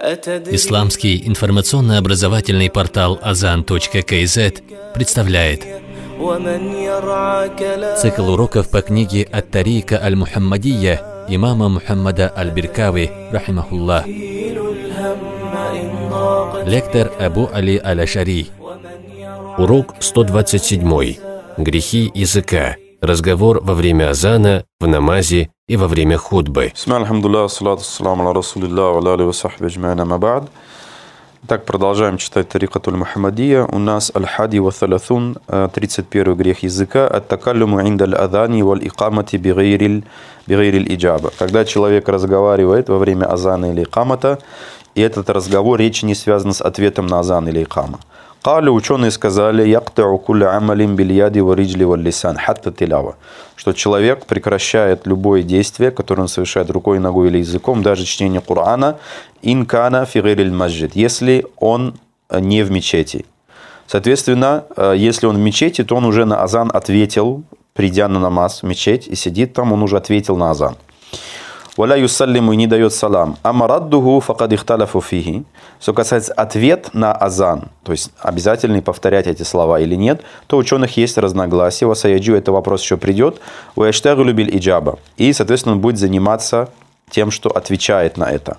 Исламский информационно-образовательный портал Azan.kz представляет цикл уроков по книге «Ат-Тарика аль-Мухаммадия» имама Мухаммада аль-Биркави, рахимахуллах. Лектор Абу Али аль-Ашари. Урок 127. Грехи языка. Разговор во время азана, в намазе и во время хутбы. Так, продолжаем читать Тарикатуль Мухаммадия. У нас аль-Хади ва Салясун, 31 грех языка, ат-такаллуму инда аль-адани валь икамати бигайриль иджаба. Когда человек разговаривает во время азана или икамата, и этот разговор, речь не связана с ответом на азан или икама. Кали, ученые сказали, яктау кулля амалим бильяди ва риджли валь лисан, хатта тилява, что человек прекращает любое действие, которое он совершает рукой, ногой или языком, даже чтение Корана, инкана фи гайриль масджид, если он не в мечети. Соответственно, если он в мечети, то он уже на азан ответил, придя на намаз в мечеть и сидит там, он уже ответил на азан. Валя юсаллиму, и не дает салам. Амараддуху факад ихталяфу фихи. Что касается ответ на азан, то есть обязательно повторять эти слова или нет, то у ученых есть разногласия. Васаяджу, это вопрос еще придет. Уэштагу любил иджаба. И, соответственно, он будет заниматься тем, что отвечает на это.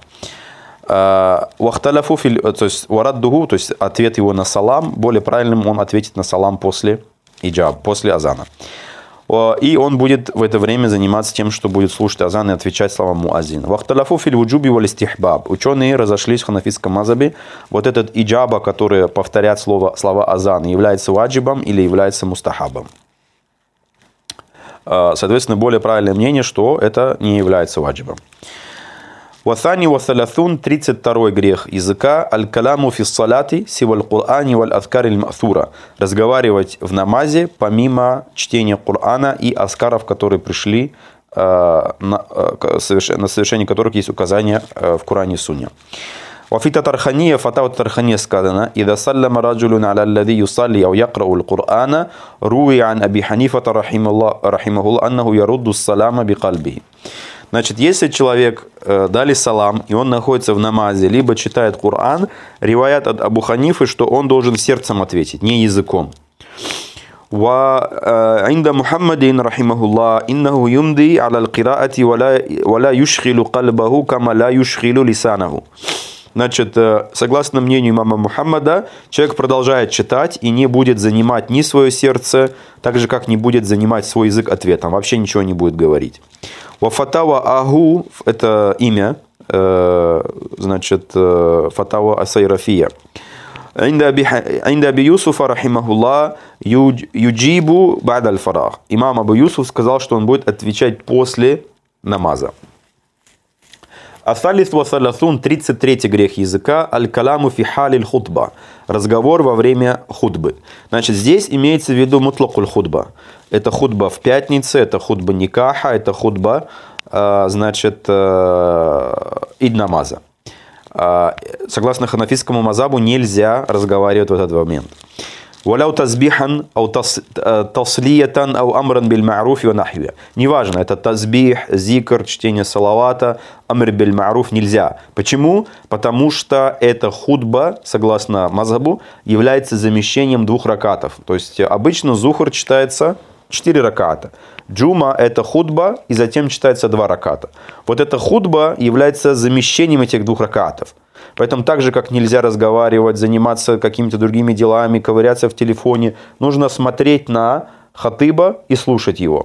Вахталяфу, то есть вараддуху, то есть ответ его на салам, более правильным он ответит на салам после иджаб, после азана. И он будет в это время заниматься тем, что будет слушать азан и отвечать словам муаззин. Вахталяфу фил вуджуби валь истихбаб. Ученые разошлись в ханафитском мазхабе. Вот этот иджаба, который повторяет слова азан, является ваджибом или является мустахабом. Соответственно, более правильное мнение, что это не является ваджибом. Ваthani ва Салясун, 32 грех языка, аль-каляму фи ссалати сиваль Кур'ани валь азкар аль-ма'сура. Разговаривать в намазе помимо чтения Корана и аскаров, которые пришли, на совершение которых есть указания в Коране и Сунне. Вафита Тархания, фатава Тархания сказано, «Ида саллама раджулюн аля аллади юсалли ау якрау аль-Кур'ана, руи ан Аби Ханифата рахимахулла аннаху ярудду салама би кальбихи». Значит, если человек дали салам, и он находится в намазе, либо читает Коран, риваят от Абу Ханифы, что он должен сердцем ответить, не языком. Ва инда Мухаммадин рахимахуллах иннаху юмди аля аль-кираати валя юшхилу кальбаху кама ла юшхилу лисанаху. Значит, согласно мнению имама Мухаммада, человек продолжает читать и не будет занимать ни свое сердце, так же, как не будет занимать свой язык ответом, вообще ничего не будет говорить. Вафатава Агу, это имя, значит, Фатава Асайрафия. Инда Аби Юсуфа рахимахуллах юджибу бад аль-фарах. Имам Абу Юсуф сказал, что он будет отвечать после намаза. Асалис ва Салясун, 33 грех языка, аль-каламу фи халиль хутба. Разговор во время хутбы. Значит, здесь имеется в виду мутлакуль хутба. Это хутба в пятницу, это хутба никаха, это хутба, значит, ид намаза. Согласно ханафитскому мазабу нельзя разговаривать в этот момент. Валяу тазбихан, ау таслиятан, ау амран биль ма'руф ва нахви. Неважно, это тазбих, зикр, чтение салавата, амр биль ма'руф нельзя. Почему? Потому что эта хутба, согласно мазхабу, является замещением 2 ракатов. То есть обычно зухр читается 4 раката. Джума – это хутба, и затем читается 2 раката. Вот эта хутба является замещением этих 2 ракатов. Поэтому так же, как нельзя разговаривать, заниматься какими-то другими делами, ковыряться в телефоне, нужно смотреть на хатыба и слушать его.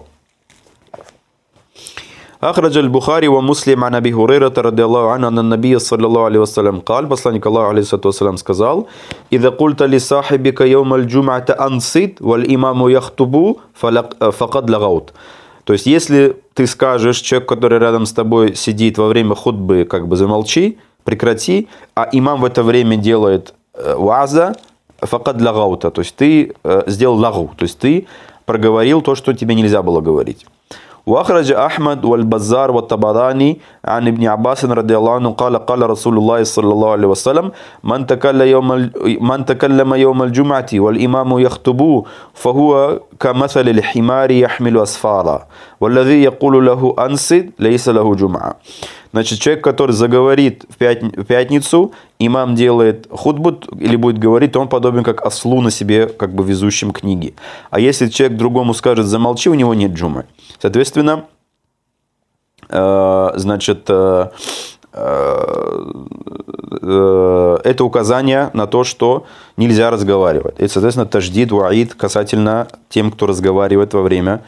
أخرج البخاري ومسلم عن أبي هريرة رضي الله عنه أن النبي صلى الله عليه وسلم قال посланник Аллаха عليه الصلاة والسلام сказал إذا قلت لصاحبك يوم الجمعة أنصت والإمام يخطب فقد لغوت. То есть, если ты скажешь человеку, который рядом с тобой сидит во время хутбы, как бы замолчи, прекрати, а имам в это время делает ваза, факад лагаута, то есть ты сделал лагу, то есть ты проговорил то, что тебе нельзя было говорить. وأخرج أحمد والبزار والطبراني عن ابن عباس رضي الله عنه قال قال رسول الله صلى الله عليه وسلم من تكلم يوم الجمعة والإمام يخطب فهو كمثل الحمار يحمل أسفارا والذي يقول له أنصت ليس له جمعة. Значит, человек, который заговорит в пятницу, имам делает хутбу или будет говорить, то он подобен как ослу на себе, как бы везущим книги. А если человек другому скажет замолчи, у него нет джумы. Соответственно, значит, это указание на то, что нельзя разговаривать. И, соответственно, таждид, ваид касательно тем, кто разговаривает во время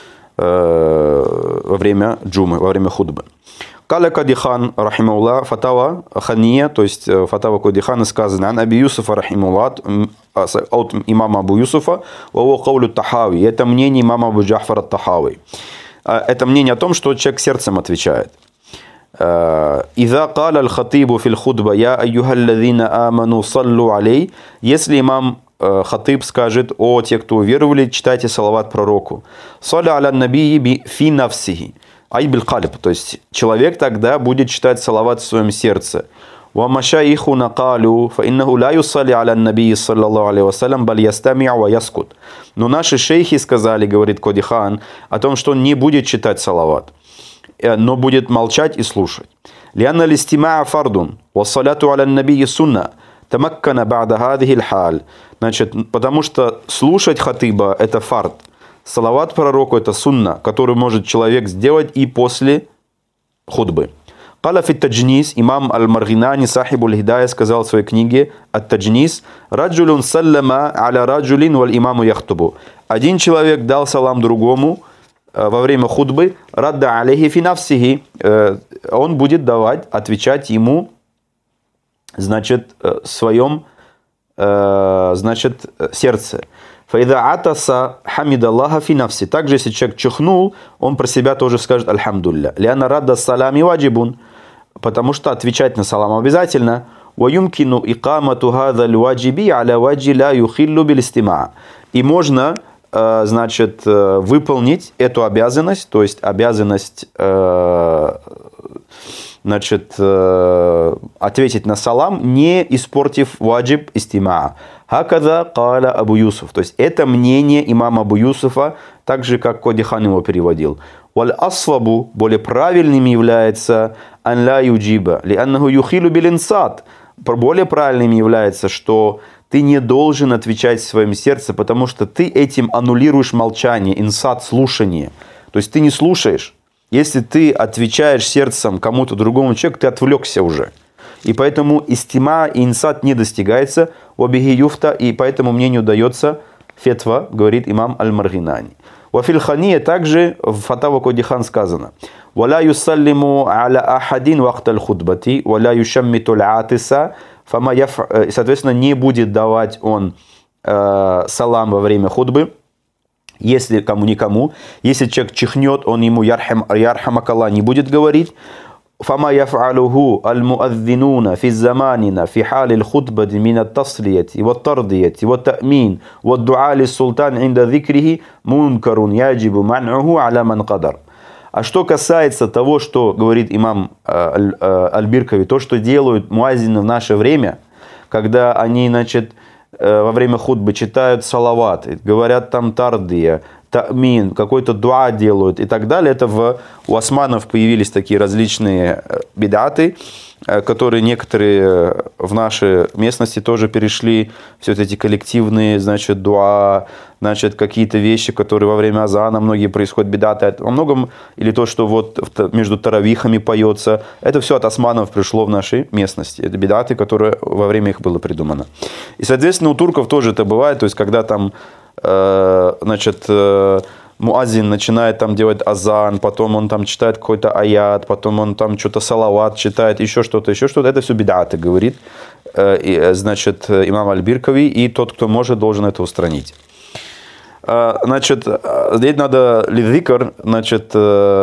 джумы, во время худбы. Каля Кадихан, рахимуллах, фатава хания, то есть фатава Кадихана сказано, ан Аби Юсуфа, рахимуллах, от имама Абу Юсуфа, ваво каулю Тахави, это мнение имама Абу Джафара Тахави. Это мнение о том, что человек сердцем отвечает. «Иза каля аль-хатибу фил худба, я айюхаллазина аману саллу алей». Если имам хатиб скажет: «О, те, кто уверовали, читайте салават пророку». «Салли аля набии фи нафсихи». Ай биль калиб, то есть человек тогда будет читать салават в своем сердце. «Ва машаихуна калю, фа иннаху ла юсалли аля набии саллаллаху алейхи вассалям, баль ястами'у ва яскут». Но наши шейхи сказали, говорит Кадихан, о том, что он не будет читать салават, но будет молчать и слушать. «Лианна листимаа фардун, ва салату аля набии сунна, тамаккана ба'да хадихи л-халь». Значит, потому что слушать хатиба – это фард. Салават пророку – это сунна, который может человек сделать и после худбы. Каля фи таджнис, имам аль-Маргинани, сахибу аль-Хидая, сказал в своей книге «Ат-таджнис», «Раджулюн саллама аля раджулин валь имаму яхтубу». Один человек дал салам другому во время худбы, «Радда алейхи фи нафсихи», он будет давать, отвечать ему, значит, в своем, значит, сердце. «Фаида атаса хамидаллаха фи нафси». Также, если человек чихнул, он про себя тоже скажет «Альхамдулля». «Лиана радда салами ваджибун», потому что отвечать на салам обязательно. «Ваюмкину икамату хаза льваджиби аля ваджи ла юхиллу билистима». И можно, значит, выполнить эту обязанность, то есть обязанность, значит, ответить на салам, не испортив ваджиб истима. Хакада каля Абу Юсуф. То есть это мнение имама Абу Юсуфа, так же, как Кадихан его переводил. Валь асвабу, более правильным является ан ла юджиба, ли аннаху юхилу билинсад. Более правильным является, что ты не должен отвечать в своем сердце, потому что ты этим аннулируешь молчание, инсад, слушание. То есть ты не слушаешь. Если ты отвечаешь сердцем кому-то другому человеку, ты отвлекся уже. И поэтому истима и инсат не достигается, обиги юфта, и по этому мнению дается фетва, говорит имам аль-Маргинани. Вафиль хания также в фатава Кадихан сказано: «Валя юсаллиму аля ахадин вахталь худбати, валя юшаммиту л-атиса». Соответственно, не будет давать он салам во время худбы, если никому. Если человек чихнет, он ему ярхамакалла не будет говорить. فما يفعله المؤذنون في زماننا في حال الخطبة من التصلية والترضية والتأمين والدعاء للسلطان عند ذكره منكر يجب منعه على من قدر. А что касается того, что говорит имам Аль-Биркави, то, что делают муаззины в наше время, когда они, значит, во время хутбы читают салават, говорят там тардия, та'мин, какой-то дуа делают и так далее. Это у османов появились такие различные бидаты, которые некоторые в нашей местности тоже перешли. Все эти коллективные, значит, дуа, значит, какие-то вещи, которые во время азана многие происходят, бидаты. Во многом, или то, что вот между таравихами поется, это все от османов пришло в нашей местности. Это бидаты, которые во время их было придумано. И, соответственно, у турков тоже это бывает, то есть, когда там значит, муаззин начинает там делать азан, потом он там читает какой-то аят, потом он там что-то салават читает, еще что-то, это все бидаты, говорит, значит, имам Аль-Биркави, и тот, кто может, должен это устранить. Значит, здесь надо лидзикр, значит,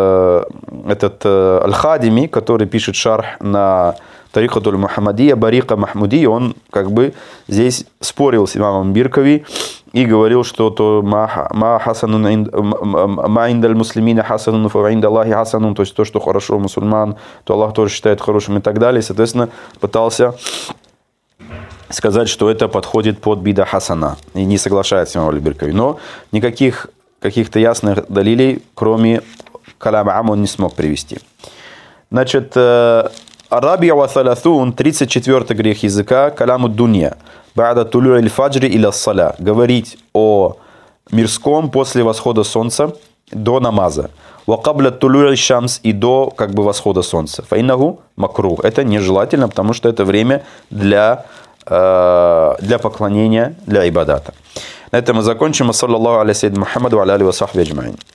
этот Аль-Хадими, который пишет шарх на Тарикатуль Мухаммадия, Барика Махмуди, он как бы здесь спорил с имамом Биркави и говорил, что то ма индаль муслимина хасанун фа индаллахи хасанун, то есть то, что хорошо у мусульман, то Аллах тоже считает хорошим и так далее. Соответственно, пытался сказать, что это подходит под бида хасана и не соглашается с имамом Аль-Биркави. Но никаких каких-то ясных далилей, кроме каляма ам, он не смог привести. Значит, Арабия ва салясун, 34-й грех языка, каляму дунья. Ба'да тулю аль-фаджри иля саля. Говорить о мирском после восхода солнца до намаза. Ва кабля тулю аль-шамс, и до как бы восхода солнца. Фаиннаху макрух. Это нежелательно, потому что это время для поклонения, для ибадата. На этом мы закончим. Саллаллаху аля саййидина Мухаммаду ва аля алихи ва сахбихи аджмаин.